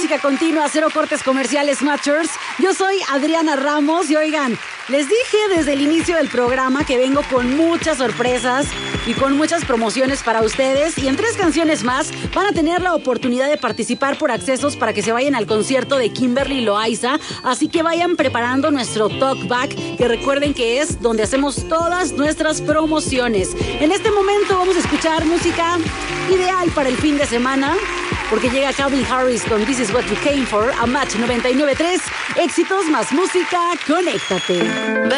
música continua, cero cortes comerciales, Matchers. Yo soy Adriana Ramos y oigan, les dije desde el inicio del programa que vengo con muchas sorpresas y con muchas promociones para ustedes. Y en 3 canciones más van a tener la oportunidad de participar por accesos para que se vayan al concierto de Kimberly Loaiza. Así que vayan preparando nuestro talkback, que recuerden que es donde hacemos todas nuestras promociones. En este momento vamos a escuchar música ideal para el fin de semana, porque llega Calvin Harris con This Is What You Came For a Match 99.3. Éxitos más música, conéctate.